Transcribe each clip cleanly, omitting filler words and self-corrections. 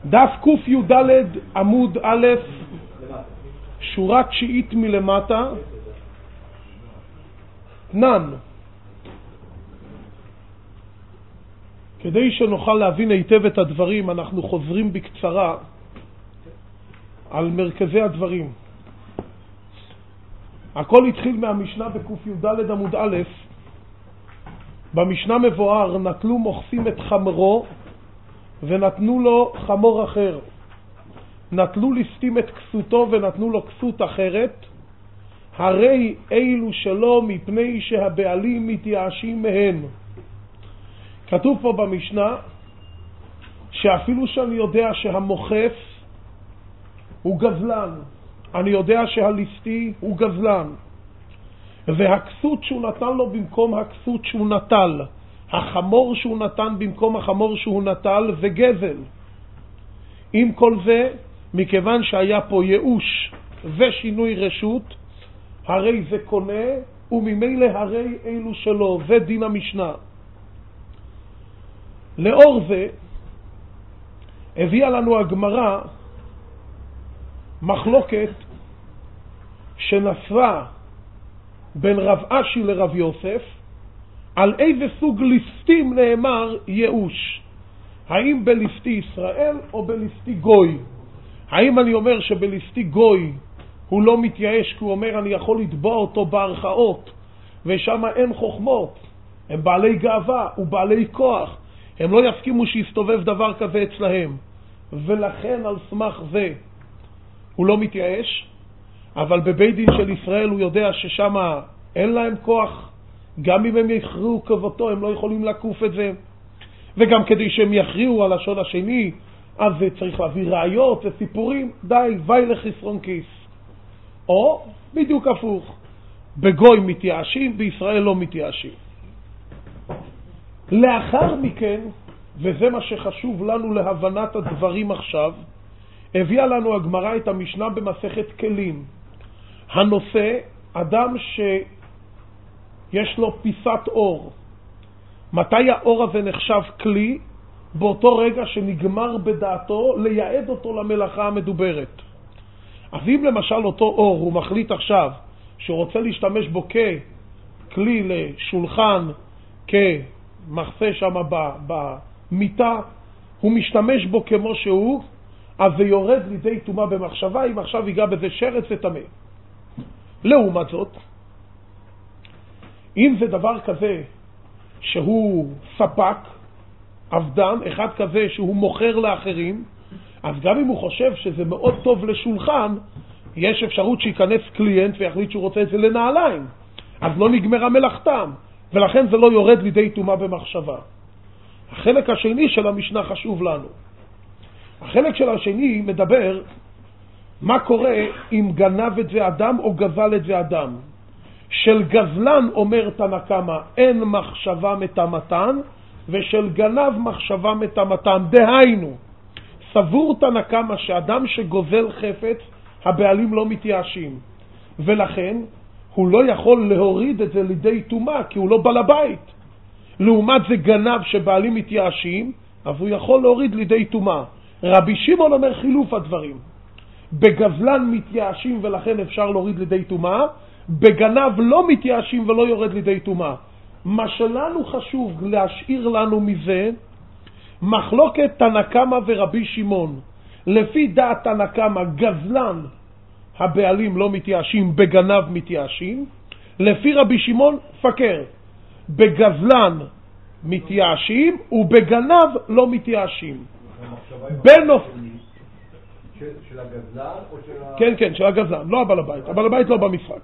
דף ק"ד עמוד א', שורה 9 מלמטה, תנן. כדי שנוכל להבין היטב את הדברים, אנחנו חוזרים בקצרה על מרכזי הדברים. הכל התחיל מהמשנה בק"ד עמוד א'. במשנה מבואר, נטלו מוכסים את חמרו ונתנו לו חמור אחר. נטלו לסתים את כסותו ונתנו לו כסות אחרת. הרי אילו שלא, מפני שהבעלים מתייאשים מהן. כתוב פה במשנה שאפילו שאני יודע שהמוכף הוא גזלן, אני יודע שהליסטי הוא גזלן, והכסות שהוא נתן לו במקום הכסות שהוא נטל, החמור שהוא נתן במקום החמור שהוא נטל, זה גזל. עם כל זה, מכיוון שהיה פה ייאוש ושינוי רשות, הרי זה קונה, וממילא הרי אילו שלו. זה דין המשנה. לאור זה הביאה לנו הגמרא מחלוקת שנפרה בין רב אשי לרב יוסף, על איזה סוג ליסטים נאמר ייאוש. האם בליסטי ישראל או בליסטי גוי? האם אני אומר שבליסטי גוי הוא לא מתייאש, כי הוא אומר אני יכול לתבוע אותו בערכאות, ושם אין חוכמות, הם בעלי גאווה ובעלי כוח, הם לא יסכימו שיסתובב דבר כזה אצלהם, ולכן על סמך זה הוא לא מתייאש. אבל בבית דין של ישראל הוא יודע ששם אין להם כוח, גם אם הם יכריעו כבותו הם לא יכולים לקוף את זה, וגם כדי שהם יכריעו על השון השני אז צריך להביא ראיות וסיפורים, די, וי לחסרון כיס. או בדיוק הפוך, בגוי מתייאשים, בישראל לא מתייאשים. לאחר מכן, וזה מה שחשוב לנו להבנת הדברים עכשיו, הביאה לנו הגמרא את המשנה במסכת כלים. הנושא, אדם שיש לו פיסת אור. מתי האור הזה נחשב כלי? באותו רגע שנגמר בדעתו לייעד אותו למלאכה המדוברת. אז אם למשל אותו אור הוא מחליט עכשיו שהוא רוצה להשתמש בו ככלי לשולחן, כמחסה שם במיטה, הוא משתמש בו כמו שהוא, אז זה יורד לידי טומאה במחשבה, אם עכשיו ייגע בזה שרץ וטמא. לעומת זאת, אם זה דבר כזה שהוא ספק, עבדן, אחד כזה שהוא מוכר לאחרים, אז גם אם הוא חושב שזה מאוד טוב לשולחן, יש אפשרות שיכנס קליינט ויחליט שהוא רוצה את זה לנעליים, אז לא נגמרה מלאכתם, ולכן זה לא יורד לידי טומאה במחשבה. החלק השני של המשנה חשוב לנו. החלק של השני מדבר מה קורה אם גנב את זה אדם או גזל את זה אדם. של גזלן אומר תנא קמא אין מחשבה מטמאתן, ושל גנב מחשבה מטמאתן. דהיינו, סבור תנא קמא שאדם שגוזל חפץ הבעלים לא מתייאשים, ולכן הוא לא יכול להוריד את זה לידי טומאה כי הוא לא בעל הבית. לעומת זה גנב שבעלים מתייאשים, אז הוא יכול להוריד לידי טומאה. רבי שמעון אומר חילוף הדברים, בגזלן מתייאשים ולכן אפשר להוריד לידי טומאה, בגנב לא מתייאשים ולא יורד לידי טומאה. מה שלנו חשוב להשאיר לנו מזה מחלוקת תנא קמא ורבי שמעון. לפי דעת תנא קמא גזלן הבעלים לא מתייאשים, בגנב מתייאשים. לפי רבי שמעון פקר, בגזלן מתייאשים ובגנב לא מתייאשים. של הגזלן או של כן, כן, של הגזלן, לא הבעל הבית. הבעל הבית לא במשחק.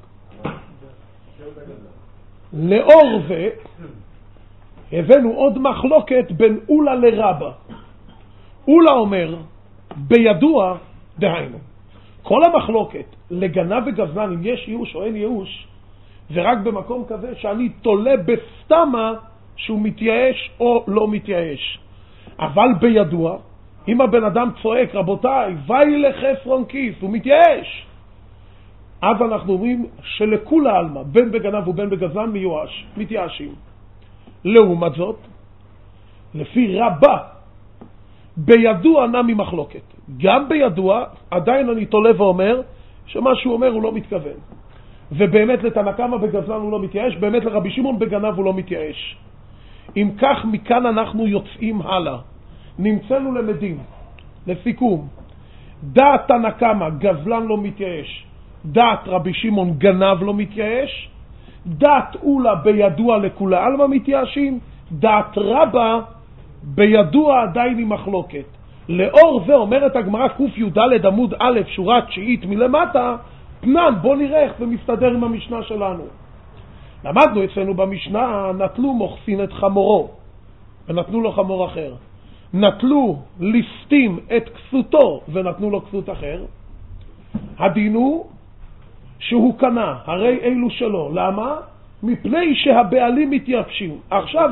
לאור זה הבאנו עוד מחלוקת בין אולה לרבא. אולה אומר בידוע, דהיינו, כל המחלוקת לגנב וגזלן אם יש ייאוש או אין ייאוש, ורק במקום כזה שאני תולה בסתמה שהוא מתייאש או לא מתייאש. אבל בידוע, אם הבן אדם צועק רבותיי וי לחסרון כיס, הוא מתייאש, אז אנחנו אומרים שלכולה עלמא, בין בגנב ובין בגזלן מתייאשים. לעומת זאת, לפי רבא, בידוע נמי מחלוקת. גם בידוע, עדיין אני תולה ואומר שמה שהוא אומר הוא לא מתכוון. ובאמת לתנא קמא בגזלן הוא לא מתייאש, באמת לרבי שמעון בגנב הוא לא מתייאש. אם כך, מכאן אנחנו יוצאים הלאה. נמצאנו למדים. לסיכום, דעת תנא קמא גזלן לא מתייאש, דעת רבי שמעון גנב לא מתייאש, דעת אולה בידוע לכולי עלמא מתייאשים, דעת רבא בידוע עדיין היא מחלוקת. לאור זה אומרת הגמרא קי"ד עמוד א' שורה 9 מלמטה, פנן, בוא נראה איך זה מסתדר עם המשנה שלנו. למדנו אצלנו במשנה, נטלו מוכסין את חמורו ונתנו לו חמור אחר, נטלו ליסטים את כסותו ונתנו לו כסות אחר. הדין הוא שהוא קנה, הרי אלו שלו. למה? מפני שהבעלים מתייבשים. עכשיו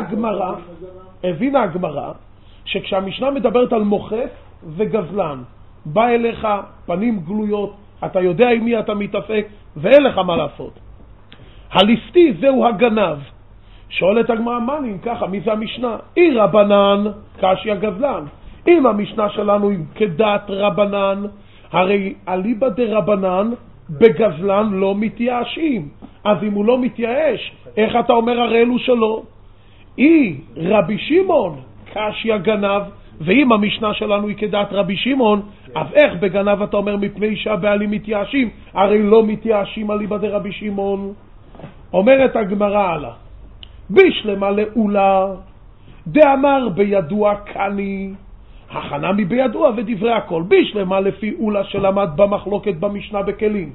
הבינה הגמרא שכשהמשנה מדברת על מוכס וגזלן, בא אליך פנים גלויות, אתה יודע עם מי אתה מתעסק ואין לך מה לעשות. הליסטי זהו הגנב. שואלת הגמרא, מה אם ככה, מי זה המשנה? אי רבנן קשיא גזלן. אם המשנה שלנו היא כדעת רבנן, הרי אליבא דרבנן בגזלן לא מתייאשים. אז אם הוא לא מתייאש, איך אתה אומר הרי אלו שלו? אי רבי שמעון קשיא גנב, ואם המשנה שלנו היא כדעת רבי שמעון, אז איך בגנב אתה אומר מפני שהבעלים מתייאשים? הרי לא מתייאשים אליבא דרבי שמעון. אומרת הגמרא הלאה, בשלמה לאולה דאמר בידוע קני, החנמי בידוע ודברי הכל. בשלמה לפי אולה שלמד במחלוקת במשנה בכלים,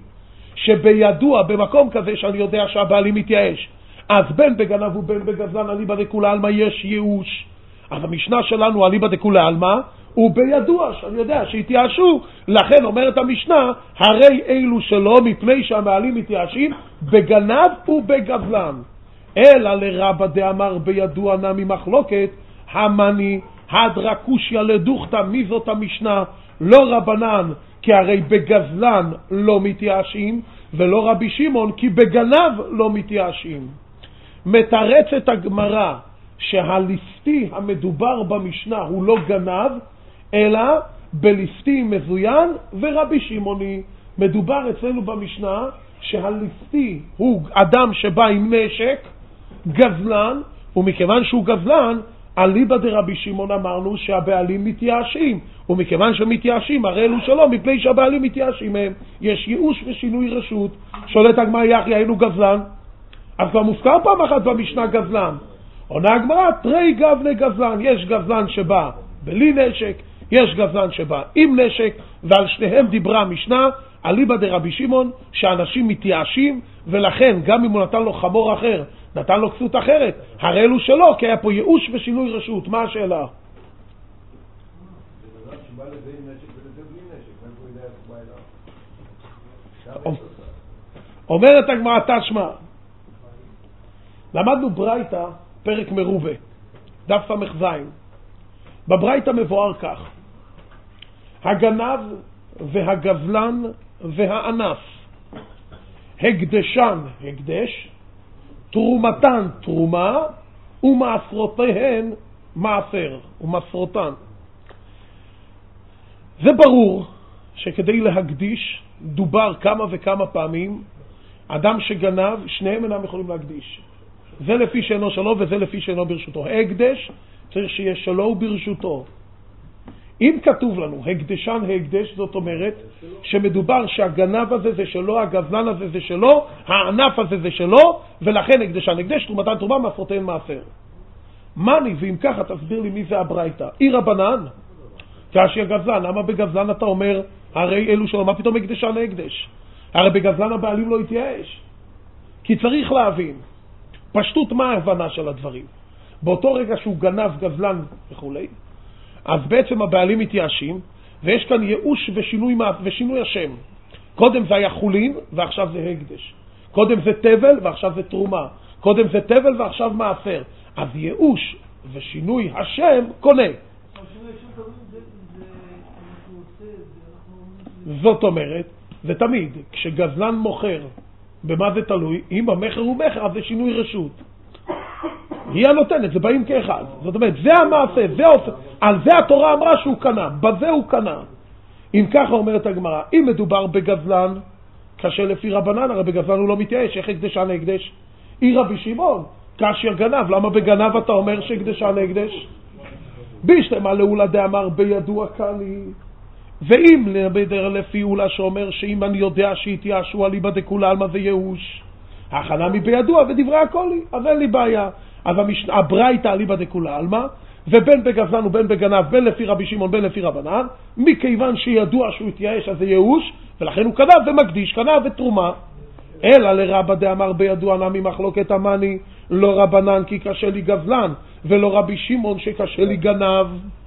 שבידוע במקום כזה שאני יודע שהבעלים מתייאש, אז בין בגנב ובין בגזלן אליבא דכולי עלמא יש ייאוש. אז המשנה שלנו אליבא דכולי עלמא הוא בידוע שאני יודע שהתייאשו, לכן אומרת המשנה הרי אלו שלא מפני שהבעלים מתייאשים בגנב ובגזלן. אלא לרבא דאמר בידוע נמי מחלוקת, המני הדרקושיה לדוכתא. מי זאת המשנה? לא רבנן, כי הרי בגזלן לא מתייאשים, ולא רבי שמעון, כי בגנב לא מתייאשים. מתרצת הגמרא שהליסטי המדובר במשנה הוא לא גנב, אלא בליסטי מזוין ורבי שמעוני. מדובר אצלנו במשנה שהליסטי הוא אדם שבא עם נשק, גזלן, ומכיוון שהוא גזלן, אליבא דרבי שמעון אמרנו שהבעלים מתייאשים, ומכיוון שמתייאשים הרי אלו שלא מפני שהבעלים מתייאשים מהם. יש ייאוש ושינוי רשות. שואלת הגמרא, יחי היינו גזלן? אז כבר מוזכר פעם אחת במשנה גזלן. עונה הגמרא, תרי גבני גזלן. יש גזלן שבא בלי נשק, יש גזלן שבא עם נשק, ועל שניהם דיברה המשנה אליבא דרבי שמעון שאנשים מתייאשים, ולכן גם אם הוא נתן לו חמור אחר, נתן לו כסות אחרת, הרי אלו שלא, כי היה פה ייאוש ושינוי רשות. מה השאלה? אומרת הגמרא תשמע, למדנו ברייתא פרק מרובה דף ס"ז. בברייתא מבואר כך, הגנב והגזלן והאנס הקדשן הקדש, תרומתן תרומה, ומעשרותיהן מעשר, ומעשרותן. זה ברור שכדי להקדיש דובר כמה וכמה פעמים, אדם שגנב שניהם אינם יכולים להקדיש. זה לפי שאינו שלו וזה לפי שאינו ברשותו. הקדש צריך שיהיה שלו וברשותו. אם כתוב לנו הקדשן הקדש, זאת אומרת שמדובר שהגנב הזה זה שלו, הגזלן הזה זה שלו, הענף הזה זה שלו, ולכן הקדשן הקדש, תרומתן תרומה, מעשרותיהן מעשר. מני, ואם ככה תסביר לי מי זה הברייתא. אי רבנן קשיא גזלן. למה בגזלן אתה אומר הרי אלו שלו? מה פתאום הקדשן הקדש? הרי בגזלן הבעלים לא יתייאש. כי צריך להבין פשטות מה ההבנה של הדברים. באותו רגע שהוא גנב, גזלן וכולי, אז בעצם הבעלים מתייאשים, ויש כאן ייאוש ושינוי השם. קודם זה היה חולין ועכשיו זה הקדש. קודם זה תבל ועכשיו זה תרומה. קודם זה תבל ועכשיו מעשר. אז ייאוש ושינוי השם קונה. זאת אומרת, זה תמיד, כשגזלן מוכר, במה זה תלוי? אם המחר הוא מחר, אז זה שינוי רשות. היא הנותנת, זה באים כאחד. זאת אומרת, זה המעשה, על זה התורה אמרה שהוא קנה, בזה הוא קנה. אם ככה אומרת הגמרא, אם מדובר בגזלן, קשה לפי רבנן, הרי בגזלן הוא לא מתייאש, איך הקדשן הקדש? היא רבי שמעון, קשיא גנב, למה בגנב אתה אומר שהקדשן הקדש? בישלמה לאולה דאמר בידוע קלי, ואם לפי אולה שאומר שאם אני יודע שהתייאשו אליבא דכולי עלמא זה ייאוש, הכנה מבידוע ודברי הקולי, אז אין לי בעיה. אז הברייתא אליבא דכולי עלמא, ובין בגזלן ובין בגנב, בין לפי רבי שמעון בין לפי רבנן, מכיוון שידוע שהוא התייאש אז זה ייאוש, ולכן הוא קנה ומקדיש, קנה ותרומה. אלא לרבא דאמר בידוע נמי מחלוקת המני, לא רבנן כי קשה לי גזלן, ולא רבי שמעון שקשה לי גנב.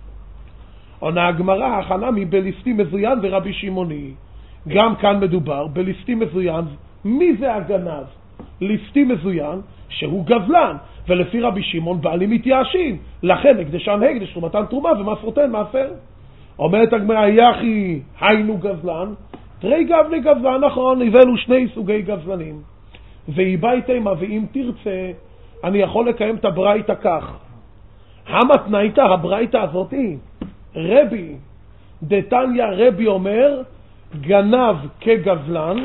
עונה הגמרא, הכנה מבליסטים מזוין ורבי שמעוני. גם כאן מדובר בליסטים מזוין. מי זה הגנב? ליסטים מזוין שהוא גזלן, ולפי רבי שמעון בעלים מתייאשים, לכן הקדשן הקדש תרומתן תרומה ומסרותן מעשר. אומרת הגמרא, יחי היינו גזלן, תרי גבלי גזלן, נכון, הבאנו שני סוגי גזלנים, ואיבייתם, ואם תרצה אני יכול לקיים את הברייתא כך. המתנייתא, הברייתא הזאתי, רבי דתניא, רבי אומר גנב כגזלן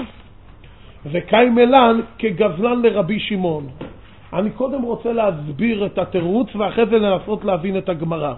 וקיימלן כגזלן לרבי שמעון. אני קודם רוצה להסביר את התירוץ ואחרי זה לנסות להבין את הגמרא.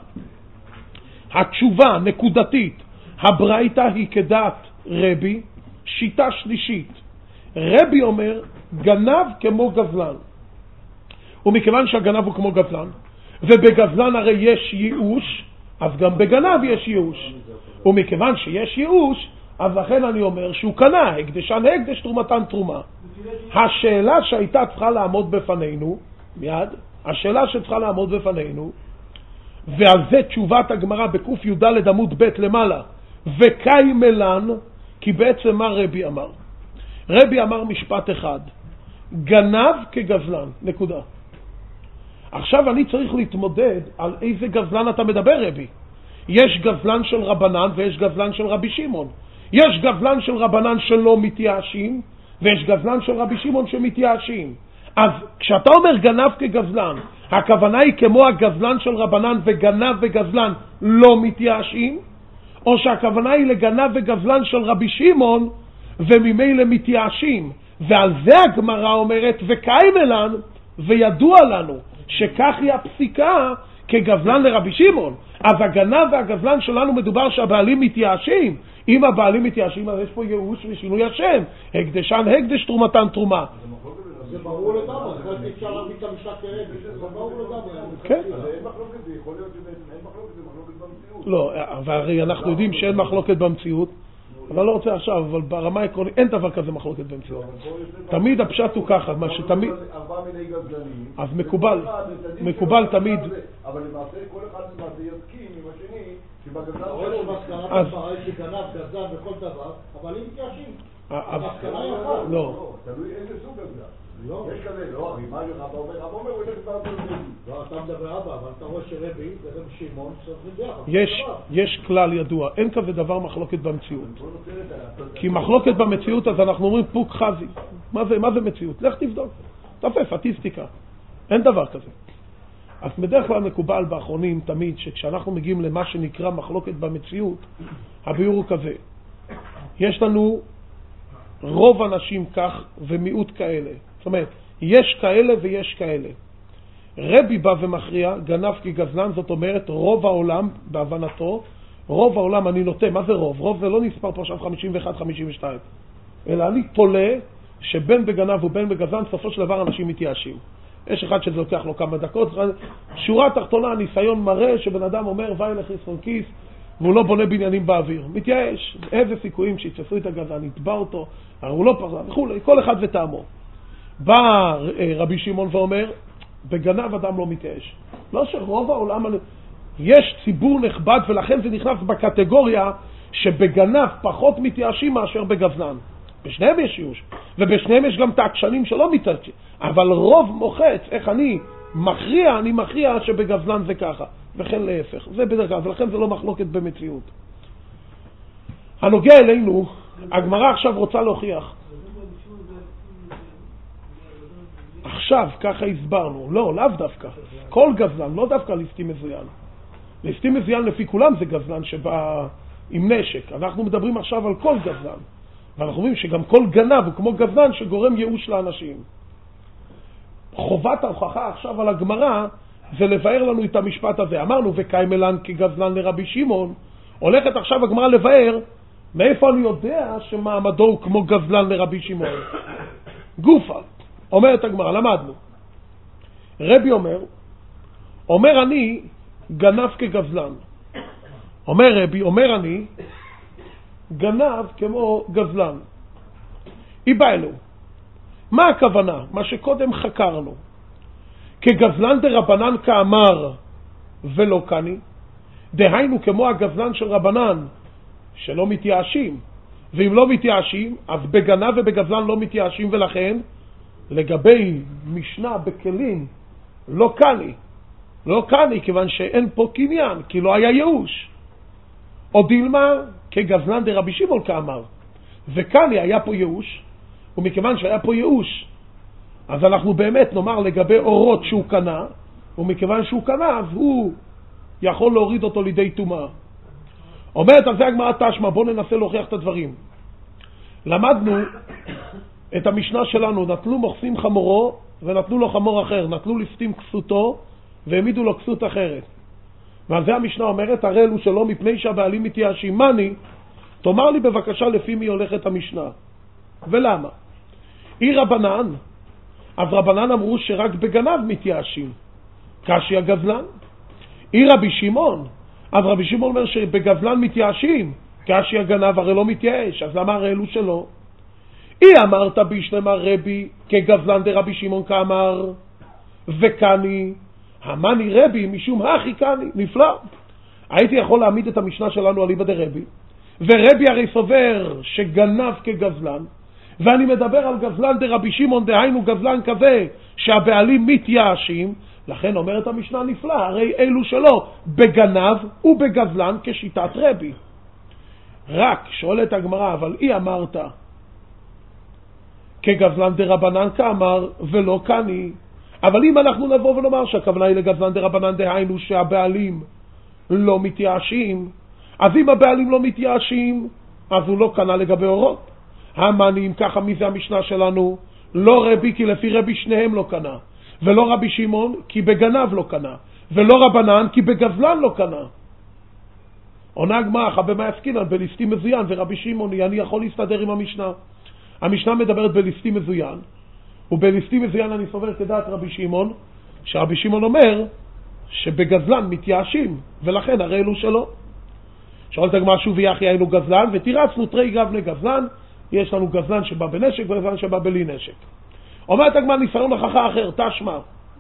התשובה נקודתית, הברייתא היא כדעת רבי, שיטה שלישית. רבי אומר גנב כמו גזלן, ומכיוון שהגנב הוא כמו גזלן, ובגזלן הרי יש ייאוש, אז גם בגנב יש ייאוש, ומכיוון שיש ייאוש אז לכן אני אומר שהוא קנה, הקדשן הקדש תרומתן תרומה. השאלה שהייתה צריכה לעמוד בפנינו, מיד, השאלה שצריכה לעמוד בפנינו, ועל זה תשובת הגמרא בקוף י"ד עמוד ב' למעלה, וקיימלן, כי בעצם מה רבי אמר? רבי אמר משפט אחד, גנב כגזלן, נקודה. עכשיו אני צריך להתמודד על איזה גזלן אתה מדבר רבי. יש גזלן של רבנן ויש גזלן של רבי שמעון. יש גזלן של רבנן שלא מתייאשים, ויש גזלן של רבי שמעון שמתייאשים. אז כשאתה אומר גנב כגזלן, הכוונה היא כמו הגזלן של רבנן וגנב וגזלן לא מתייאשים, או שהכוונה היא לגנב וגזלן של רבי שמעון וממילא מתייאשים. ועל זה הגמרא אומרת וקיימלן, וידוע לנו שכך היא הפסיקה כגזלן לרבי שמעון. אז הגנב והגזלן שלנו מדובר שהבעלים מתייאשים. אם הבעלים מתייאשים אז יש פה ייאוש ושינוי השם, הקדשן הקדש תרומתן תרומה. זה ברור לגמרי, זה אפשר להביא את המשחק כרגע, זה ברור לגמרי. כן. אין מחלוקת, זה יכול להיות שאין מחלוקת, זה מחלוקת במציאות. לא, אבל הרי אנחנו יודעים שאין מחלוקת במציאות, אבל לא רוצה עכשיו, אבל ברמה העקרונית אין דבר כזה מחלוקת במציאות. תמיד הפשט הוא ככה, מה שתמיד... 4 מיני גזלנים. אז מקובל תמיד... אבל למעשה כל אחד למעשה יסכים עם השני, שבגזלן... אז... שגנב גזלן בכל דבר, אבל אם מתייאשים. לא. תלוי איזה סוג גזלן. יש כזה, לא, הרימה שלך, אתה אומר, הוא ילך כבר יותר. לא, אתה מדבר אבא, אבל אתה רואה שרבי, זה רבי שמעון, יש כלל ידוע, אין כזה דבר מחלוקת במציאות. כי מחלוקת במציאות, אז אנחנו אומרים פוק חזי. מה זה מציאות? לך תבדוק. תפה, סטטיסטיקה. אין דבר כזה. אז בדרך כלל מקובל באחרונים תמיד, שכשאנחנו מגיעים למה שנקרא מחלוקת במציאות, הביאור הוא כזה. יש לנו רוב אנשים כך ומיעוט כאלה. זאת אומרת, יש כאלה ויש כאלה. רבי בא ומכריע, גנב כגזלן, זאת אומרת, רוב העולם, בהבנתו, רוב העולם אני נוטה, מה זה רוב? רוב זה לא נספר פה עכשיו 51-52. אלא אני תולה שבין בגנב ובין בגזלן, סופו של דבר אנשים מתייאשים. יש אחד שזה לוקח לו כמה דקות, שורה תחתונה, הניסיון מראה שבן אדם אומר, ואי לחיסרון כיס, והוא לא בונה בניינים באוויר. מתייאש, איזה סיכויים שיתפסו את הגזלן, יתבע אותו, הרי הוא לא פרזן, וכולי, כל אחד וטעמו. בא רבי שמעון ואומר, בגנב אדם לא מתייאש. לא שרוב העולם, יש ציבור נכבד, ולכן זה נכנס בקטגוריה שבגנב פחות מתייאשים מאשר בגזלן. בשניהם יש ייאוש, ובשניהם יש גם את העקשנים שלא מתייאשים. אבל רוב מוחץ, איך אני מכריע שבגזלן זה ככה, וכן להפך. זה בדרך כלל, ולכן זה לא מחלוקת במציאות. הנוגע אלינו, הגמרא עכשיו רוצה להוכיח. עכשיו, ככה הסברנו. לא, לאו דווקא. כל גזלן, לא דווקא ליסטים מזוין. ליסטים מזוין לפי כולם זה גזלן שבא עם נשק. אנחנו מדברים עכשיו על כל גזלן. ואנחנו אומרים שגם כל גנב הוא כמו גזלן שגורם ייאוש לאנשים. חובת ההוכחה עכשיו על הגמרא זה לבאר לנו את המשפט הזה. אמרנו, וקיימלן כגזלן לרבי שמעון. הולכת עכשיו הגמרא לבאר מאיפה אני יודע שמעמדו הוא כמו גזלן לרבי שמעון. גופה, אומרת הגמרא, למדנו. רבי אומר אני גנב כגזלן. אומר רבי, אומר אני גנב כמו גזלן. איבא אלו. מה הכוונה? מה שקודם חקרנו. כגזלן דרבנן כאמר ולא קני, דהיינו כמו הגזלן של רבנן שלא מתייאשים, ואם לא מתייאשים אז בגנב ובגזלן לא מתייאשים, ולכן לגבי משנה בכלים לא קני, לא קני כיוון שאין פה קניין, כי לא היה ייאוש. או דילמה כגזלן דרבי שמעון כאמר, וקני היה פה ייאוש, ומכיוון שהיה פה ייאוש אז אנחנו באמת נאמר לגבי אורות שהוא קנה, ומכיוון שהוא קנה אז הוא יכול להוריד אותו לידי טומאה. אומרת על זה הגמרא תשמע, בואו ננסה להוכיח את הדברים. למדנו את המשנה שלנו, נטלו מוכסים חמורו ונתנו לו חמור אחר, נטלו ליסטים כסותו והעמידו לו כסות אחרת. ועל זה המשנה אומרת, הרי אלו שלא מפני שהבעלים מתייאשים. מני, תאמר לי בבקשה לפי מי הולכת המשנה. ולמה? אי רבנן, אז רבנן אמרו שרק בגנב מתייאשים, קשי הגזלן. אי רבי שמעון, אז רבי שמעון אומר שבגזלן מתייאשים, קשי הגנב הרי לא מתייאש, אז למה הרי אלו שלא? אי אמרת בישלמה רבי כגזלן דרבי שמעון כאמר וקני, המני רבי משום הכי קני. נפלא. הייתי יכול להעמיד את המשנה שלנו על איבא דרבי, ורבי הרי סובר שגנב כגזלן, ואני מדבר על גזלן דרבי שמעון, דהיינו גזלן כזה שהבעלים מתייאשים, לכן אומרת המשנה נפלא, הרי אלו שלא בגנב ובגזלן כשיטת רבי. רק שואלת הגמרא, אבל אי אמרת כגזלן דרבנן כאמר ולא קני. אבל אם אנחנו נבוא ונאמר שהכוונה היא לגזלן דרבנן, דהיינו שהבעלים לא מתייאשים, אז אם הבעלים לא מתייאשים אז הוא לא קנה לגבי אורות. המנים, ככה מי זה המשנה שלנו? לא רבי, כי לפי רבי שניהם לא קנה, ולא רבי שמעון כי בגנב לא קנה, ולא רבנן כי בגזלן לא קנה. עונה הגמרא, במה עסקינן? בליסטים מזוין. ורבי שמעון, אני יכול להסתדר עם המשנה. המשנה מדברת בליסטים מזוין, ובליסטים מזוין אני סובר כדעת רבי שמעון, שרבי שמעון אומר שבגזלן מתייאשים, ולכן הרי אלו שלא. שואלת הגמרא שוב, ויחי היינו גזלן, ותירצנו תרי גבני גזלן, יש לנו גזלן שבא בנשק וגזלן שבא בלי נשק. אומרת הגמרא ניסיון הוכחה אחר, תשמע.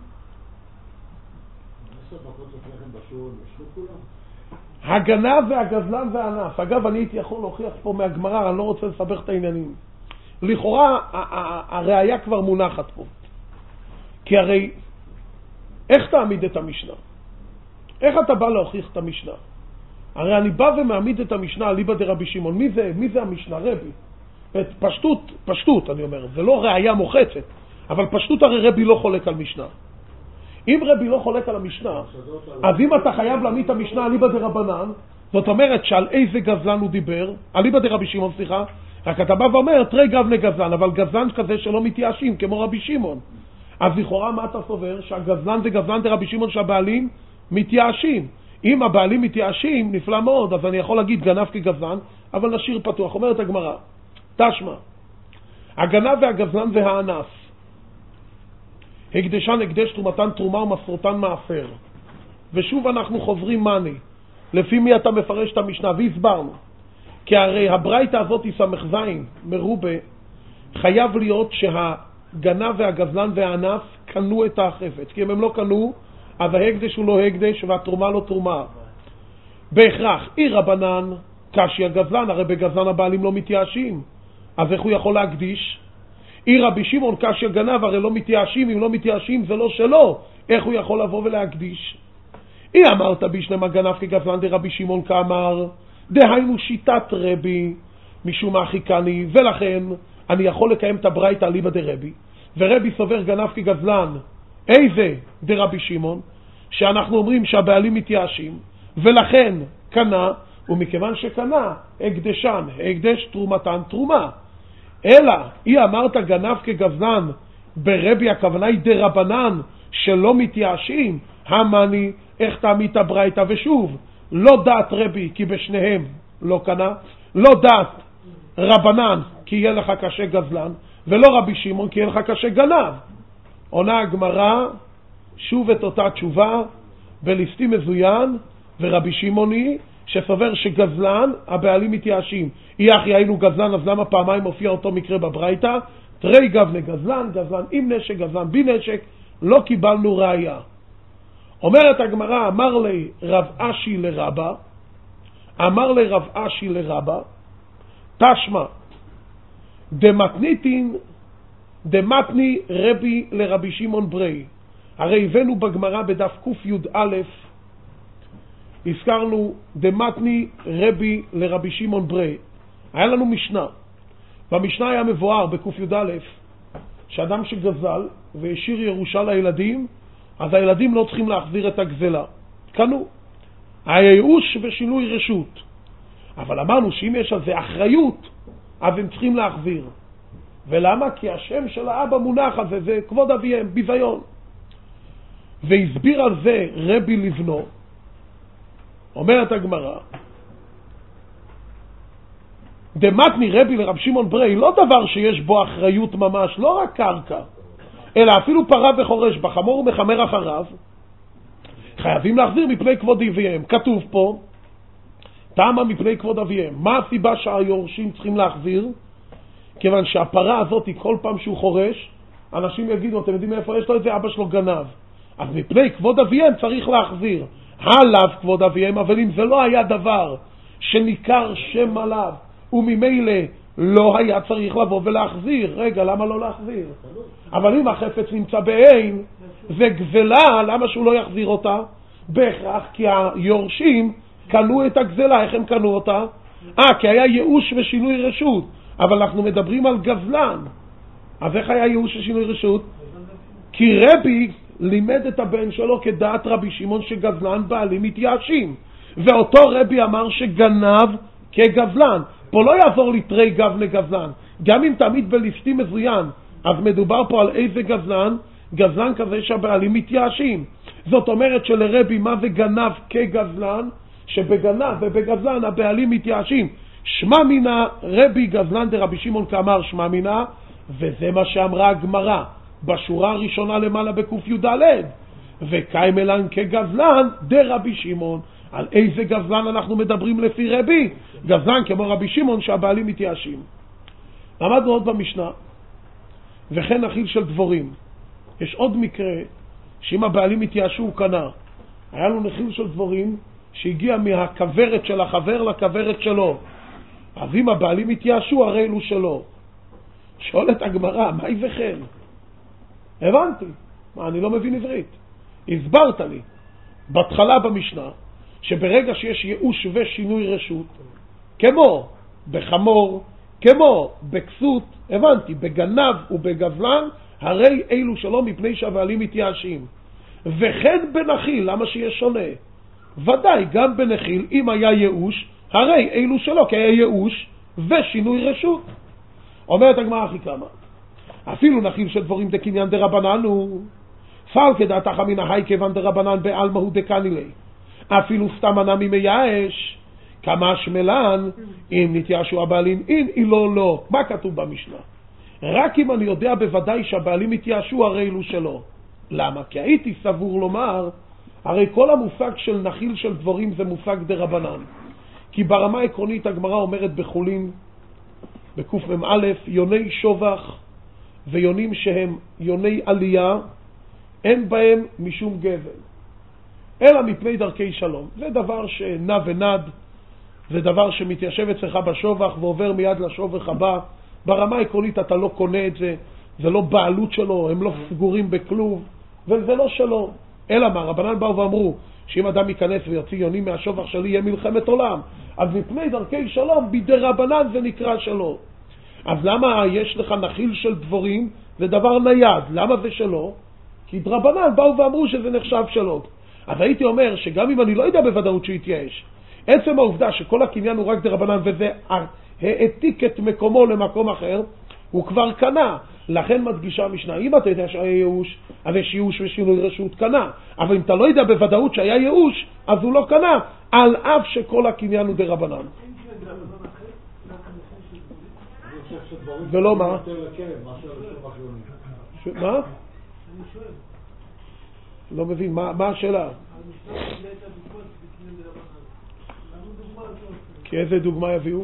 הגנב והגזלן והענף. אגב, אני הייתי יכול להוכיח פה מהגמרא, אני לא רוצה לסבך את העניינים. לכאורה הראיה כבר מונחת פה. כי הרי איך תעמיד את המשנה? איך אתה בא להוכיח את המשנה? הרי אני בא ומעמיד את המשנה על איבא דרבי שמעון. מי זה המשנה? רבי. פשטות אני אומר, זה לא ראיה מוחצת, אבל פשטות הרי רבי לא חולק על משנה. אם רבי לא חולק על המשנה, אז אם אתה חייב להעמיד את המשנה על איבא דרבנן, זאת אומרת שעל איזה גזלן הוא דיבר, על איבא דרבי שמעון, סליחה, רק אתה בא ואומר תרי גבני גזלן, אבל גזלן כזה שלא מתייאשים כמו רבי שמעון. אז לכאורה מה אתה סובר? שהגזלן זה גזלן דרבי שמעון שהבעלים מתייאשים. אם הבעלים מתייאשים, נפלא מאוד, אז אני יכול להגיד גנב כגזלן, אבל נשאיר פתוח. אומרת הגמרא, תשמע, הגנב והגזלן והענף, הקדשן הקדש, תרומתן תרומה ומסרותן מעשר. ושוב אנחנו חוזרים מני, לפי מי אתה מפרש את המשנה, והסברנו. כי הרי הברייתא הזאת היא סמ"ז מרובה, חייב להיות שהגנב והגזלן והענף קנו את החפץ. כי אם הם לא קנו, אז ההקדש הוא לא הקדש והתרומה לא תרומה. בהכרח, אי רבנן, קשי הגזלן, הרי בגזלן הבעלים לא מתייאשים. אז איך הוא יכול להקדיש? אי רבי שמעון, קשי הגנב, הרי לא מתייאשים, אם לא מתייאשים זה לא שלו. איך הוא יכול לבוא ולהקדיש? אי אמרת בישלמה גנב כגזלן דרבי שמעון כאמר, דהיינו שיטת רבי, משום הכי קני, ולכן אני יכול לקיים את הברייתא על איבא דרבי, ורבי סובר גנב כגזלן, איזה דרבי שמעון, שאנחנו אומרים שהבעלים מתייאשים, ולכן קנה, ומכיוון שקנה, הקדשן, הקדש תרומתן תרומה. אלא, היא אמרת גנב כגזלן, ברבי הכוונה היא דרבנן, שלא מתייאשים, המני, איך תעמית הברייתא, ושוב, לא דעת רבי, כי בשניהם לא קנה, לא דעת רבנן, כי יהיה לך קשה גזלן, ולא רבי שמעון, כי יהיה לך קשה גנב. עונה הגמרא, שוב את אותה תשובה, בליסטים מזוין, ורבי שמעוני, שסובר שגזלן, הבעלים מתייאשים. אחי היינו גזלן, אז למה פעמיים הופיע אותו מקרה בברייתא? תרי גבנה גזלן, גזלן עם נשק, גזלן בלי נשק, לא קיבלנו ראיה. אומרת הגמרא, אמר לי רב אשי לרבא, אמר לי רב אשי לרבא, תשמע, דמתני רבי לרבי שמעון ברי. הרי הבאנו בגמרא בדף ק"א, הזכרנו דמתני רבי לרבי שמעון ברי. היה לנו משנה. במשנה היה מבואר בק"א, שאדם שגזל והשאיר ירושה לילדים, אז הילדים לא צריכים להחזיר את הגזלה. קנו. היה ייאוש ושינוי רשות. אבל אמרנו שאם יש על זה אחריות, אז הם צריכים להחזיר. ולמה? כי השם של האבא מונח על זה, זה כבוד אביהם, ביזיון. והסביר על זה רבי לבנו, אומרת הגמרא, דמתני רבי לרב שמעון ברי, לא דבר שיש בו אחריות ממש, לא רק קרקע, אלא אפילו פרה וחורש בחמור ומחמר אחריו, חייבים להחזיר מפני כבוד אביהם. כתוב פה, תמה מפני כבוד אביהם. מה הסיבה שהיורשים צריכים להחזיר? כיוון שהפרה הזאת, כל פעם שהוא חורש, אנשים יגידו, אתם יודעים מאיפה יש לו את זה? אבא שלו גנב. אז מפני כבוד אביהם צריך להחזיר. עליו כבוד אביהם, אבל אם זה לא היה דבר שניכר שם עליו, וממילא לא היה צריך לבוא ולהחזיר. רגע, למה לא להחזיר? אבל אם החפץ נמצא בעין, זה גזלה, למה שהוא לא יחזיר אותה? בהכרח כי היורשים קנו את הגזלה. איך הם קנו אותה? כי היה ייאוש ושינוי רשות. אבל אנחנו מדברים על גזלן. אז איך היה ייאוש ושינוי רשות? כי רבי לימד את הבן שלו כדעת רבי שמעון שגזלן בעלים מתייאשים. ואותו רבי אמר שגנב כגזלן. פה לא יעזור לי תרי גבנה גזלן. גם אם תמיד בליסטים מזוין, אז מדובר פה על איזה גזלן? גזלן כזה שהבעלים מתייאשים. זאת אומרת שלרבי מה זה גנב כגזלן? שבגנב ובגזלן הבעלים מתייאשים. שמע מינה רבי גזלן דרבי שמעון כאמר שמע מינה, וזה מה שאמרה הגמרא בשורה הראשונה למעלה בק"ד, וקיימלן כגזלן דרבי שמעון. על איזה גזלן אנחנו מדברים לפי רבי? גזלן כמו רבי שמעון שהבעלים מתייאשים. למדנו עוד במשנה, וכן אכיל של דבורים. יש עוד מקרה שאם הבעלים מתייאשו הוא קנה. היה לו נחיל של דבורים שהגיע מהכברת של החבר לכברת שלו. אז אם הבעלים התייאשו הרי אלו שלו. שואלת הגמרא, מה וכן? הבנתי. מה, אני לא מבין עברית. הסברת לי בהתחלה במשנה שברגע שיש ייאוש ושינוי רשות, כמו בחמור, כמו בכסות, הבנתי, בגנב ובגזלן, הרי אלו שלו מפני שהבעלים מתייאשים. וכן בנחיל, למה שיש שונה? ודאי, גם בנחיל, אם היה ייאוש, הרי אלו שלו, כי היה ייאוש ושינוי רשות. אומרת הגמרא הכי כמה. אפילו נחיל של דבורים דקניין דרבנן הוא, פל כדעת החמינה היי כיוון דרבנן בעלמא הוא דקנילי. אפילו סתם ענה ממייאש, כמה שמלן, אם נתייאשו הבעלים, אם אילו לא. מה כתוב במשנה? רק אם אני יודע בוודאי שהבעלים התייאשו הרי אלו שלו. למה? כי הייתי סבור לומר, הרי כל המושג של נחיל של דבורים זה מושג דרבנן. כי ברמה העקרונית הגמרא אומרת בחולין, בק"מ, יוני שובח ויונים שהם יוני עלייה, אין בהם משום גבל, אלא מפני דרכי שלום. זה דבר שנע ונד, זה דבר שמתיישב אצלך בשובח ועובר מיד לשובח הבא. ברמה העקרונית אתה לא קונה את זה, זה לא בעלות שלו, הם לא סגורים בכלוב, וזה לא שלו. אלא מה, רבנן באו ואמרו שאם אדם ייכנס ויוציא יונים מהשובח שלי יהיה מלחמת עולם, אז מפני דרכי שלום בידי רבנן זה נקרא שלו. אז למה יש לך נחיל של דבורים? זה דבר נייד. למה זה שלו? כי דרבנן באו ואמרו שזה נחשב שלו. אז הייתי אומר שגם אם אני לא יודע בוודאות שהתייאש, עצם העובדה שכל הקניין הוא רק דרבנן וזה העתיק את מקומו למקום אחר, הוא כבר קנה. לכן מדגישה המשנה, אם אתה יודע שהיה ייאוש, אז יש ייאוש ושינוי רשות קנה. אבל אם אתה לא יודע בוודאות שהיה ייאוש, אז הוא לא קנה, על אף שכל הקניין הוא דרבנן. ולא מה? מה? לא מבין, מה השאלה? כי איזה דוגמה יביאו?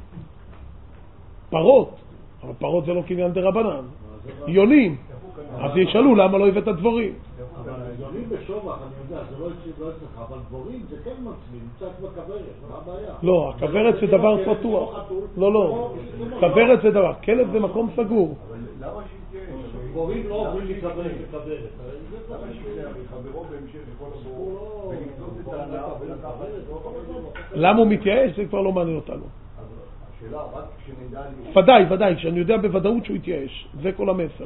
פרות. אבל פרות זה לא קניין דרבנן. יונים. אז ישאלו למה לא הבאת דבורים. אבל יונים בשובח, אני יודע, זה לא אצלך, אבל דבורים זה כן מצמין, נמצא בכוורת, מה הבעיה? לא, הכוורת זה דבר פתוח. לא. כוורת זה דבר. כלב זה מקום סגור. אבל למה שיתייאש? דבורים לא עוברים לכוורת. למה שיתייאש? חברו בהמשך לכל הבור, ונקדות את הענף ולכוורת. למה הוא מתייאש? זה כבר לא מעניין אותנו. השאלה, רק כשנדע... ודאי, כשאני יודע בוודאות שהוא יתייאש. זה כל המסר.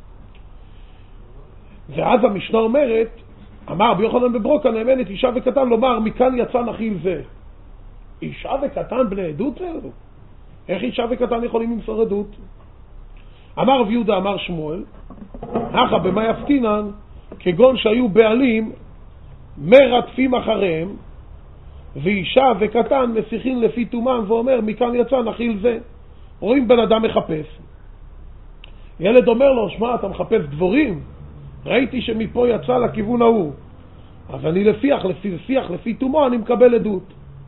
ואז המשנה אומרת, אמר רבי יוחנן בברוקה נאמנת אישה וקטן לומר מכאן יצא נחיל זה. אישה וקטן בני עדות אלו? איך אישה וקטן יכולים למסור עדות? אמר רבי יהודה אמר שמואל, הכה במה יפקינן, כגון שהיו בעלים מרדפים אחריהם, ואישה וקטן משיחים לפי תומם ואומר מכאן יצא נחיל זה. רואים בן אדם מחפש, ילד אומר לו, שמע, אתה מחפש דבורים? ראיתי שמפה יצא לכיוון ההוא, אז אני לפי תומו אני מקבל עדות.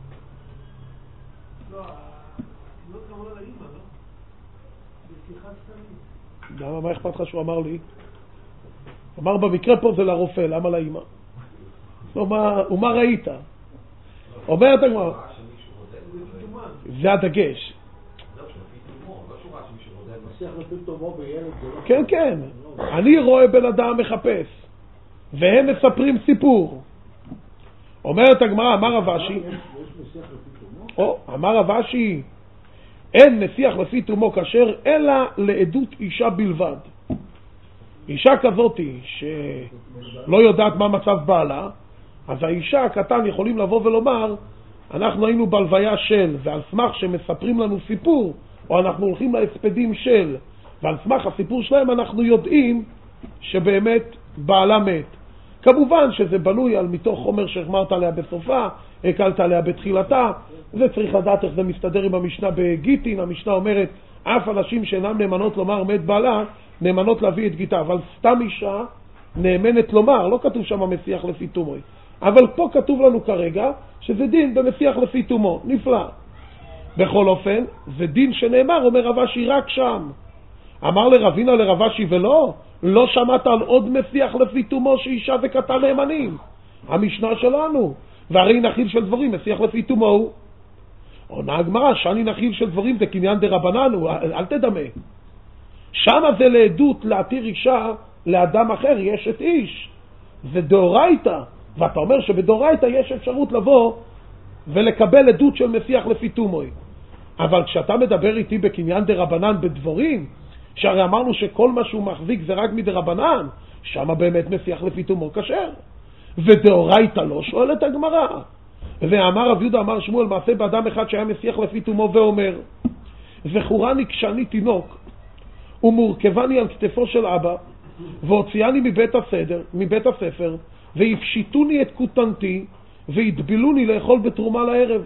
לא קרוא לאמא, לא? בשיחה סתמית. מה אכפת לך שהוא אמר לי? אמר במקרה פה זה לרופא, למה לאמא? ומה ראית? אומרת הגמרא, זה הדגש. כן, אני רואה בן אדם מחפש והם מספרים סיפור. אומרת הגמרא, אמר רב אשי, אין משיח לפי תומו כשר אלא לעדות אישה בלבד. אישה כזאת שלא יודעת מה מצב בעלה, אז האישה הקטן יכולים לבוא ולומר, אנחנו היינו בלוויה של, ועל סמך שמספרים לנו סיפור, או אנחנו הולכים להספדים של, ועל סמך הסיפור שלהם אנחנו יודעים שבאמת בעלה מת. כמובן שזה בנוי על מתוך חומר שהחמרת עליה בסופה, הקלת עליה בתחילתה, זה צריך לדעת איך זה מסתדר עם המשנה בגיטין. המשנה אומרת, אף אנשים שאינם נאמנות לומר מת בעלה, נאמנות להביא את גיטה, אבל סתם אישה נאמנת לומר, לא כתוב שם משיח לפי תומוי. אבל פה כתוב לנו כרגע שזה דין במשיח לפי תומו, נפלא. בכל אופן, זה דין שנאמר, אומר רב אשי רק שם. אמר לרבינה לרב אשי ולא, לא שמעת על עוד משיח לפי תומו שאישה וקטן נאמנים. המשנה שלנו, והרי נחיל של דברים, משיח לפי תומו הוא. עונה הגמרא, שאני נחיל של דברים זה קניין דרבנן, אל תדמה. שמה זה לעדות להתיר אישה לאדם אחר, יש את איש. זה דאורייתא. ואתה אומר שבדאורייתא יש אפשרות לבוא ולקבל עדות של משיח לפי תומוי. אבל כשאתה מדבר איתי בקניין דרבנן בדבורים, שהרי אמרנו שכל מה שהוא מחזיק זה רק מדרבנן, שמה באמת משיח לפי תומו כשר. ודאורייתא לא, שואלת הגמרא. ואמר רב יהודה אמר שמואל, מעשה באדם אחד שהיה משיח לפי תומו ואומר, זכורני כשאני תינוק ומורכבני על כתפו של אבא והוציאני מבית הספר והפשיטוני את קוטנתי והתבילוני לאכול בתרומה לערב.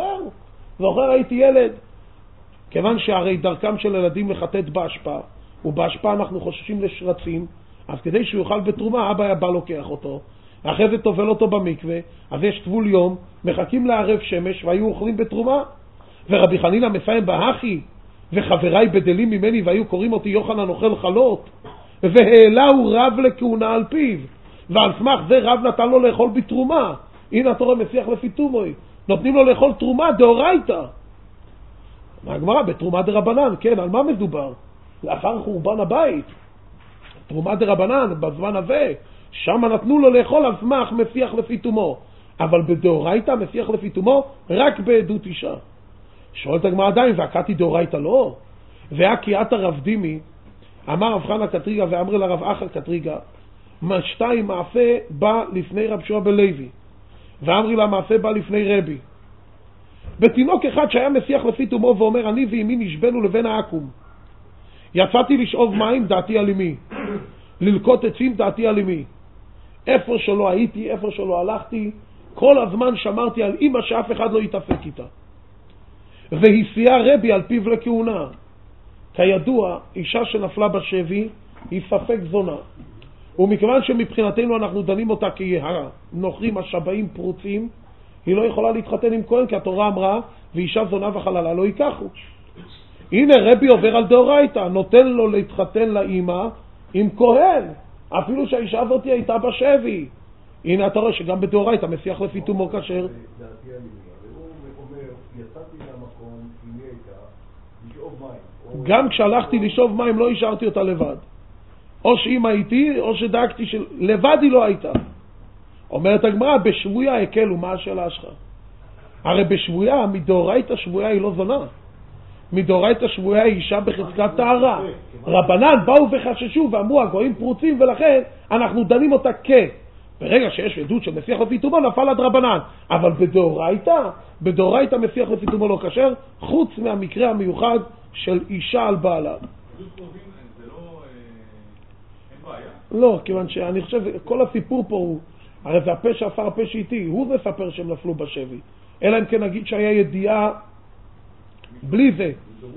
זוכר הייתי ילד. כיוון שהרי דרכם של ילדים לחטט בהשפעה, ובהשפעה אנחנו חוששים לשרצים, אז כדי שהוא יאכל בתרומה, אבא היה בא לוקח אותו, אחרי זה תובל אותו במקווה, אז יש טבול יום, מחכים לערב שמש והיו אוכלים בתרומה. ורבי חנינא מסיים בהכי, וחבריי בדלים ממני והיו קוראים אותי יוחנן אוכל חלות, והעלהו רב לכהונה על פיו, ועל סמך זה רב נתן לו לאכול בתרומה. הנה התורה משיח לפי תומוי, נותנים לו לאכול תרומה דאורייתא. הגמרא בתרומה דרבנן, כן, על מה מדובר? לאחר חורבן הבית, תרומה דרבנן בזמן הזה, שם נתנו לו לאכול על סמך משיח לפי תומו, אבל בדאורייתא משיח לפי תומו רק בעדות אישה. שואלת הגמרא עדיין, והקתי דאורייתא לא? והקיאת הרב דימי, אמר רב חנה קטריגה ואמר לרב אחר קטריגה, משתיים מעשה בא לפני רב שועה בלוי, ואמרי לה מעשה בא לפני רבי. בתינוק אחד שהיה מסיח לפי תומו ואומר, אני ואימי נשבנו לבן העקום. יצאתי לשאוב מים, דעתי על אמי. ללקוט עצים, דעתי על אמי. איפה שלא הייתי, איפה שלא הלכתי, כל הזמן שמרתי על אמא שאף אחד לא יתעסק איתה. והסיע רבי על פיו לכהונה. כידוע, אישה שנפלה בשבי היא ספק זונה. ומכיוון שמבחינתנו אנחנו דנים אותה כנוכרים השבעים פרוצים, היא לא יכולה להתחתן עם כהן, כי התורה אמרה, ואישה זונה וחללה לא ייקחו. הנה רבי עובר על דאורייתא, נותן לו להתחתן לאמא עם כהן, אפילו שהאישה הזאת הייתה בשבי. הנה אתה רואה שגם בדאורייתא מסיח לפי תומו כשר. דעתי על אמי, והוא אומר, יצאתי למקום, אמי הייתה, לשאוב מים. גם כשהלכתי לשאוב מים לא השארתי אותה לבד. או שאמא איתי, או שדאגתי לבד היא לא הייתה. אומרת הגמרא, בשבויה הקלו, מה השאלה שלך? הרי בשבויה, מדאורייתא שבויה היא לא זונה. מדאורייתא שבויה היא אישה בחזקת טהרה. רבנן באו וחששו ואמרו, הגויים פרוצים, ולכן אנחנו דנים אותה ברגע שיש עדות של מסיח לפי תומו נפל עד רבנן. אבל בדאורייתא מסיח לפי תומו לא כשר, חוץ מהמקרה המיוחד של אישה על בעלה. לא, כיוון שאני חושב, כל הסיפור פה הוא, הרי זה הפה שעשה הפה שאיתי, הוא מספר שהם נפלו בשבי. אלא אם כן נגיד שהיה ידיעה בלי זה.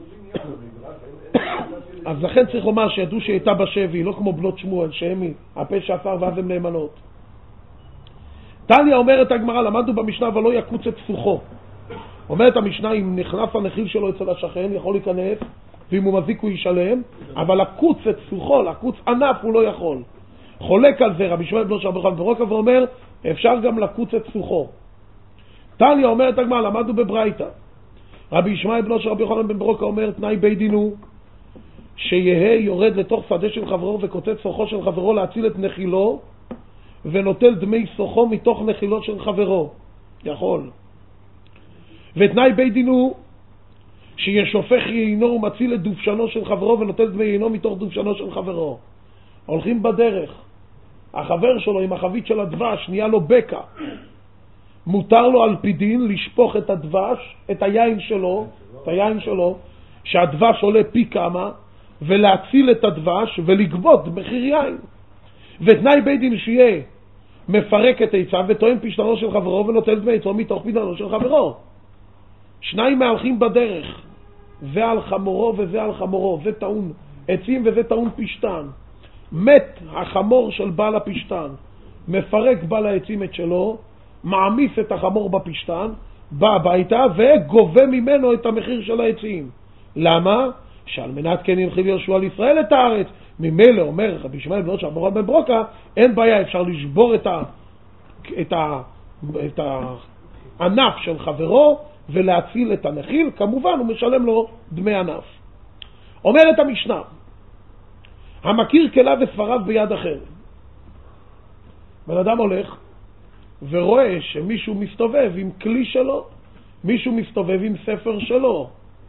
אז לכן צריך לומר שידעו שהייתה בשבי, לא כמו בנות שמואל, שהם הפה שעשה ואז הם נאמנות. תניא אומרת הגמרא, למדנו במשנה ולא יקוץ את סוחו. אומרת המשנה, אם נכנס הנחיל שלו אצל השכן, יכול להיכנס, ואם הוא מזיק הוא ישלם, אבל לקוץ את סוחו, לקוץ ענף הוא לא יכול. חולק על זה רבי ישמעאל בנו של רבי יוחנן בן ברוקה ואומר, אפשר גם לקוץ את סוחו. תניא אומרת הגמרא, למדנו בברייתא. רבי ישמעאל בנו של רבי יוחנן בן ברוקה אומר, תנאי בית דין הוא שיהא יורד לתוך שדה של חברו וקוצץ סוחו של חברו להציל את נחילו, ונוטל דמי סוחו מתוך נחילו של חברו. יכול. ותנאי בית דין הוא שישופך יינו ומציל את דופשנו של חברו ונוטל דמי יינו מתוך דופשנו של חברו. הולכים בדרך, החבר שלו עם החבית של הדבש נהיה לו בקע, מותר לו על פי דין לשפוך את הדבש, את היין שלו, שהדבש עולה פי כמה, ולהציל את הדבש ולגבות מחיר יין. ותנאי בית דין שיהיה מפרק את עצה וטוען פשטנו של חברו ונוטל דמי עצו מתוך פשטנו של חברו. שניים מהלכים בדרך, זה על חמורו וזה על חמורו, זה טעון עצים וזה טעון פשטן. מת החמור של בעל הפשטן, מפרק בעל העצים את שלו, מעמיס את החמור בפשטן, בא הביתה וגובה ממנו את המחיר של העצים. למה? שעל מנת כן ינחיל יהושע על ישראל את הארץ. ממילא אומר רבי ישמעאל בנו של רבי יוחנן בן ברוקה, אין בעיה, אפשר לשבור את הענף של חברו ולהציל את הנחיל, כמובן הוא משלם לו דמי ענף. אומרת המשנה, המכיר כליו וספריו ביד אחר. בן אדם הולך ורואה שמישהו מסתובב עם כלי שלו, מישהו מסתובב עם ספר שלו.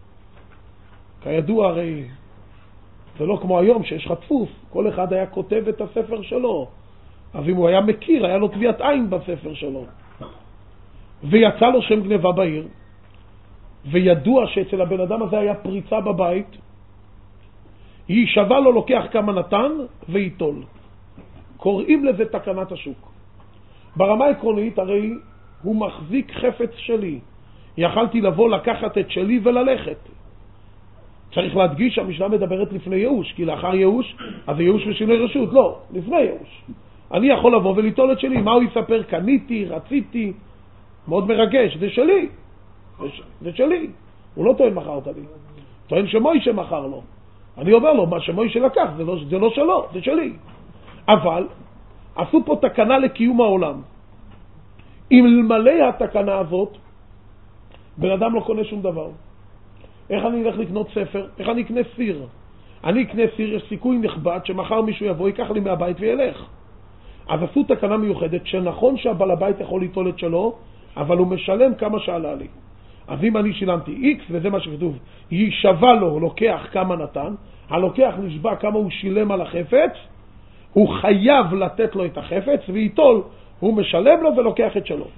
כידוע הרי זה לא כמו היום שיש לך דפוס, כל אחד היה כותב את הספר שלו. אבל אם הוא היה מכיר, היה לו טביעת עין בספר שלו. ויצא לו שם גנבה בעיר, וידוע שאצל הבן אדם הזה היה פריצה בבית, היא שווה לו לוקח כמה נתן ויתול. קוראים לזה תקנת השוק. ברמה העקרונית הרי הוא מחזיק חפץ שלי. יכלתי לבוא לקחת את שלי וללכת. צריך להדגיש שהמשנה מדברת לפני ייאוש, כי לאחר ייאוש, אז זה ייאוש ושינוי רשות. לא, לפני ייאוש. אני יכול לבוא וליטול את שלי. מה הוא יספר? קניתי, רציתי. מאוד מרגש, זה שלי. זה שלי. הוא לא טוען מכרת לי. טוען שמוישה מכר לו. אני אומר לו, מה שמוישה לקח, זה לא שלו, זה שלי. אבל עשו פה תקנה לקיום העולם. אם אלמלא התקנה הזאת, בן אדם לא קונה שום דבר. איך אני אלך לקנות ספר? איך אני אקנה סיר? אני אקנה סיר, יש סיכוי נכבד שמחר מישהו יבוא, ייקח לי מהבית וילך. אז עשו תקנה מיוחדת שנכון שהבעל הבית יכול ליטול את שלו, אבל הוא משלם כמה שעלה לי. אז אם אני שילמתי X, וזה מה שכתוב, יישבע לו, לוקח כמה נתן, הלוקח נשבע כמה הוא שילם על החפץ, הוא חייב לתת לו את החפץ, ואיתו הוא משלם לו ולוקח את שלו.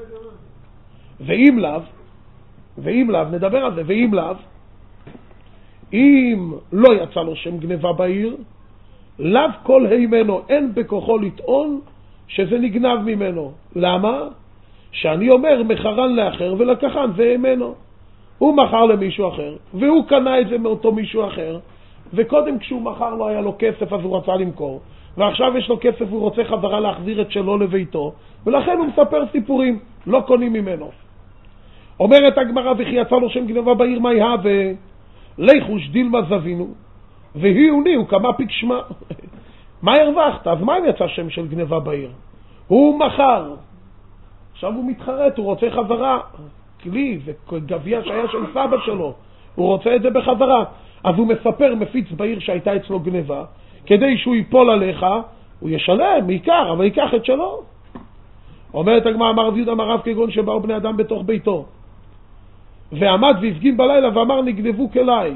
ואם לאו, נדבר על זה, ואם לאו, אם לא יצא לו שם גנבה בעיר, לאו כל הימנו, אין בכוחו לטעון שזה נגנב ממנו. למה? שאני אומר מחרן לאחר ולקחן, זה הימנו. הוא מכר למישהו אחר, והוא קנה את זה מאותו מישהו אחר, וקודם כשהוא מכר לא היה לו כסף אז הוא רצה למכור, ועכשיו יש לו כסף והוא רוצה חזרה להחזיר את שלו לביתו, ולכן הוא מספר סיפורים, לא קונים ממנו. אומרת הגמרא, וכי יצא לו שם גנבה בעיר, מה יהווה? ליחוש דילמה זבינו, והיא הוא כמה פיק שמה. מה הרווחת? אז מה אם יצא שם של גנבה בעיר? הוא מכר, עכשיו הוא מתחרט, הוא רוצה חזרה, כלי, זה גביע שהיה של סבא שלו, הוא רוצה את זה בחזרה, אז הוא מספר, מפיץ בעיר שהייתה אצלו גנבה, כדי שהוא ייפול עליך, הוא ישלם, עיקר, אבל ייקח את שלו. אומרת הגמרא, אמר רב יהודה אמר רב, כגון שבאו בני אדם בתוך ביתו, ועמד והפגין בלילה ואמר נגנבו כלי.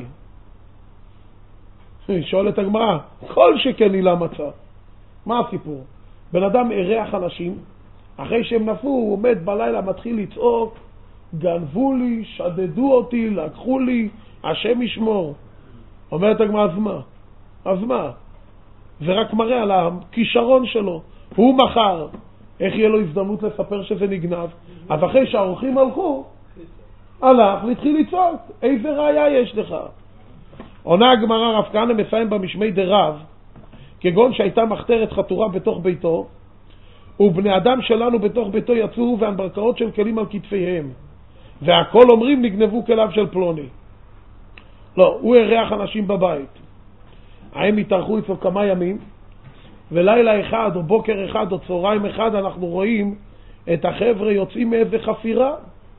שואלת הגמרא, כל שכן הילה מצא. מה הסיפור? בן אדם אירח אנשים, אחרי שהם נפלו, הוא עומד בלילה, מתחיל לצעוק, גנבו לי, שדדו אותי, לקחו לי, השם ישמור. אומרת הגמרא, אז מה? זה רק מראה על הכישרון שלו. הוא מחר, איך יהיה לו הזדמנות לספר שזה נגנב? אז אחרי שהאורחים הלכו, הלך והתחיל לצעוק, איזה ראיה יש לך? עונה הגמרא, רב כהנא מסיים במשמי דרב, כגון שהייתה מחתרת חתורה בתוך ביתו, ובני אדם שלנו בתוך ביתו יצאו והנברקאות של כלים על כתפיהם, והכל אומרים נגנבו כליו של פלוני. לא, הוא אירח אנשים בבית, הם התארחו אצלו כמה ימים, ולילה אחד או בוקר אחד או צהריים אחד אנחנו רואים את החבר'ה יוצאים מאיזה חפירה,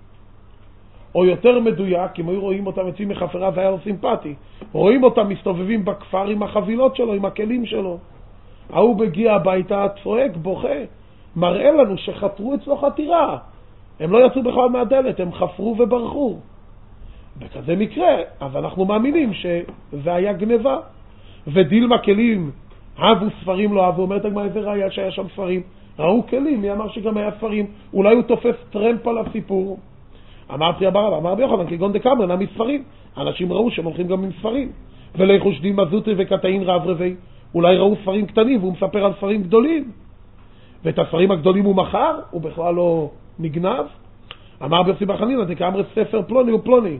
או יותר מדויק, אם היו רואים אותם יוצאים מחפירה והיה לו סימפטי, רואים אותם מסתובבים בכפר עם החבילות שלו, עם הכלים שלו. הוא בגיע הביתה, צועק, בוכה, מראה לנו שחתרו אצלו חתירה, הם לא יצאו בכלל מהדלת, הם חפרו וברחו. בכזה מקרה, אז אנחנו מאמינים שזה היה גנבה. ודילמה כלים, אהבו ספרים לא אהבו, אומרת הגמרא, איזה ראיה שהיה שם ספרים? ראו כלים, מי אמר שגם היה ספרים? אולי הוא תופס טרמפ על הסיפור. אמר פרי אבר, אמר ביוחנן, כגון דקאמרין, המספרים. אנשים ראו שהם הולכים גם עם ספרים. וליחוש דילמה זוטרי וקטעין רב רבי, אולי ראו ספרים קטנים, והוא מספר על ספרים גדולים. ואת הספרים הגדולים הוא מכר, הוא בכלל לא נגנב. אמר ביוסי בר חנינא, דקאמרי ספר פלוני ופלוני.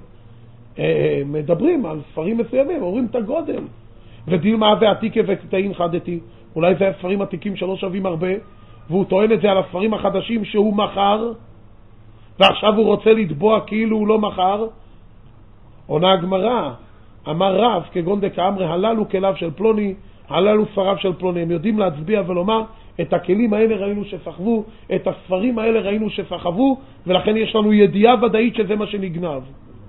מדברים על ספרים מסוימים, אומרים את הגודל. ודילמה ועתיקה וקטעין חדתי, אולי זה הספרים עתיקים שלא שווים הרבה, והוא טוען את זה על הספרים החדשים שהוא מכר, ועכשיו הוא רוצה לתבוע כאילו הוא לא מכר. עונה הגמרא, אמר רב, כגון דקאמרי, הללו כליו של פלוני, הללו ספריו של פלוני. הם יודעים להצביע ולומר, את הכלים האלה ראינו שסחבו, את הספרים האלה ראינו שסחבו, ולכן יש לנו ידיעה ודאית שזה מה שנגנב.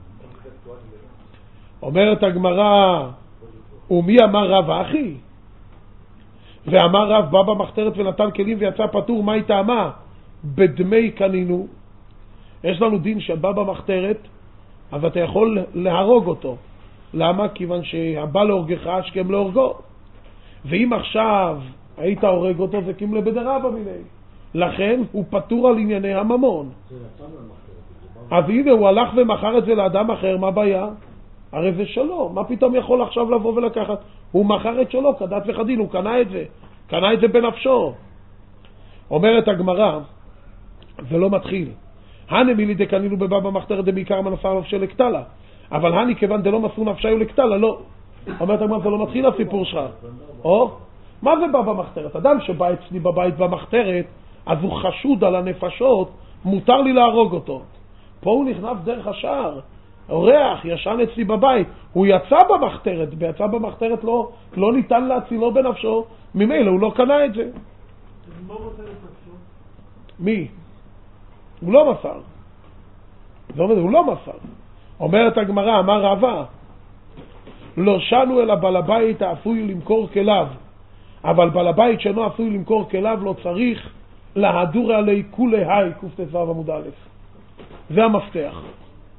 אומרת הגמרא, ומי אמר רב אחי? ואמר רב, בא במחתרת ונתן כלים ויצא פטור, מה היא טעמה? בדמי קנינו. יש לנו דין שבא במחתרת, אז אתה יכול להרוג אותו. למה? כיוון שהבא להורגך השכם להורגו. ואם עכשיו היית הורג אותו זה כמלה בדרבה מיני. לכן הוא פטור על ענייני הממון. אז הנה הוא הלך ומכר את זה לאדם אחר, מה בעיה? הרי זה שלו, מה פתאום יכול עכשיו לבוא ולקחת? הוא מכר את שלו, כדת וכדין, הוא קנה את זה בנפשו. אומרת הגמרא, זה לא מתחיל. הנה מילי דקנינו בבא במחתרת דמעיקר מנסר נפשי לקטלה. אבל הני כיוון דלא מסרו נפשי לקטלה, לא. אומרת הגמרא, זה לא מתחיל הסיפור שלך. מה זה בא במחתרת? אדם שבא אצלי בבית במחתרת, אז הוא חשוד על הנפשות, מותר לי להרוג אותו. פה הוא נכנס דרך השער. אורח, ישן אצלי בבית, הוא יצא במחתרת, לא ניתן להצילו בנפשו, ממילא הוא לא קנה את זה. מה רוצה לפסו? מי? הוא לא מסר. הוא לא מסר. אומרת הגמרא, אמר רבא, לא שנו אל הבעל הבית העשוי למכור כליו, אבל בעל הבית שאינו עשוי למכור כליו לא צריך להדור עלי כולי היי, קט"ו עמוד א'. זה המפתח.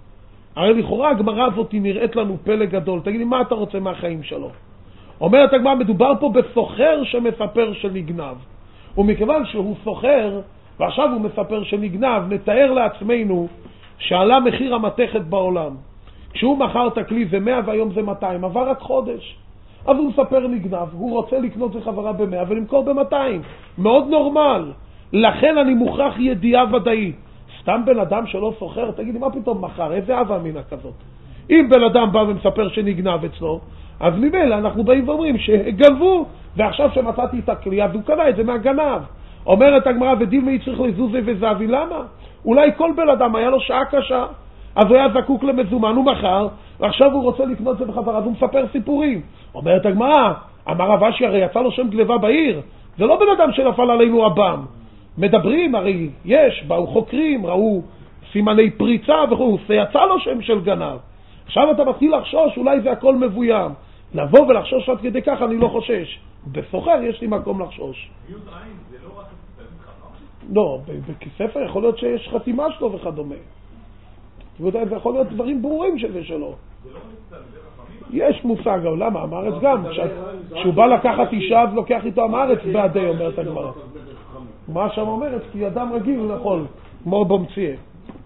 הרי לכאורה הגמרא הזאת היא נראית לנו פלא גדול. תגיד לי, מה אתה רוצה מהחיים שלו? אומרת הגמרא, מדובר פה בסוחר שמספר שנגנב. ומכיוון שהוא סוחר, ועכשיו הוא מספר שנגנב, נתאר לעצמנו שעלה מחיר המתכת בעולם. כשהוא מכר את הכלי זה 100 והיום זה 200, עבר רק חודש. אז הוא מספר נגנב, הוא רוצה לקנות לחברה ב100 ולמכור ב200. מאוד נורמל. לכן אני מוכרח ידיעה ודאית. סתם בן אדם שלא סוחר, תגידי, מה פתאום מחר? איזה אהבה מינה כזאת? אם בן אדם בא ומספר שנגנב אצלו, אז ממילא אנחנו באים ואומרים שגנבו, ועכשיו שמצאתי את הכלי, אז הוא קנה את זה מהגנב. אומרת הגמרא, ודילמי צריך לזוזי וזהבי, למה? אולי כל בן אדם היה לו שעה קשה, אז הוא היה זקוק למזומן, הוא מכר, ועכשיו הוא רוצה לקנות את זה בחזרה, אז הוא מספר סיפורים. אומרת הגמרא, אמר רב אשי, הרי יצא לו שם גלבה בעיר, זה לא בן אדם שנפל עלינו הבם. מדברים, הרי יש, באו חוקרים, ראו סימני פריצה וכו', זה יצא לו שם של גנב. עכשיו אתה מתחיל לחשוש, אולי זה הכל מבוים. לבוא ולחשוש עד כדי כך אני לא חושש. בסוחר יש לי מקום לחשוש. יוד עין זה לא רק חכם? לא, בכספר יכול להיות שיש חתימה שלו וכדומה. זה יכול להיות דברים ברורים שזה שלו. יש מושג, למה? המארץ גם. כשהוא בא לקחת אישה אז לוקח איתו המארץ בעדי, אומרת הגמרא. מה שם אומרת? כי אדם רגיל יכול, כמו במציא.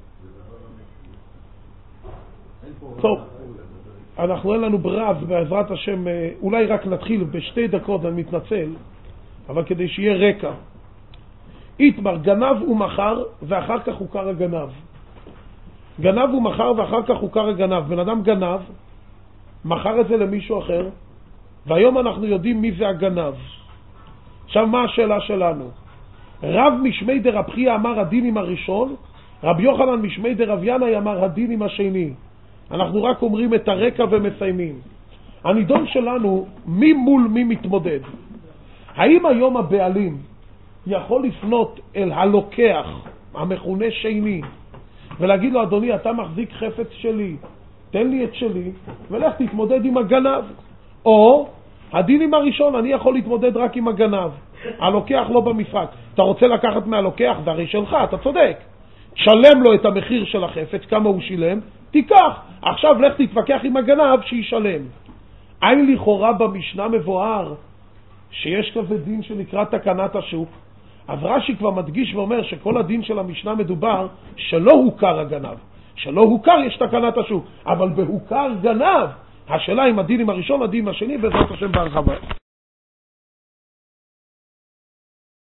טוב, אנחנו אין לנו ברירה, בעזרת השם, אולי רק נתחיל בשתי דקות, אני מתנצל, אבל כדי שיהיה רקע. איתמר, גנב ומחר, ואחר כך הוכר הגנב. גנב ומחר, ואחר כך הוכר הגנב. בן אדם גנב, מחר את זה למישהו אחר, והיום אנחנו יודעים מי זה הגנב. עכשיו, מה השאלה שלנו? רב משמי דרב חייא אמר הדין עם הראשון, רב יוחנן משמי דרב ינאי אמר הדין עם השני. אנחנו רק אומרים את הרקע ומסיימים. הנידון שלנו, מי מול מי מתמודד? האם היום הבעלים יכול לפנות אל הלוקח, המכונה שני, ולהגיד לו, אדוני, אתה מחזיק חפץ שלי, תן לי את שלי, ולך תתמודד עם הגנב? או הדין עם הראשון, אני יכול להתמודד רק עם הגנב, הלוקח לא במשחק. אתה רוצה לקחת מהלוקח, זה הרי שלך, אתה צודק. שלם לו את המחיר של החפץ, כמה הוא שילם, תיקח. עכשיו לך תתווכח עם הגנב שישלם. אין לכאורה במשנה מבואר שיש כזה דין שנקרא תקנת השוק. אז רש"י כבר מדגיש ואומר שכל הדין של המשנה מדובר שלא הוכר הגנב. שלא הוכר יש תקנת השוק, אבל בהוכר גנב, השאלה אם הדין עם הראשון, הדין עם השני, בעזרת השם בהרחבה.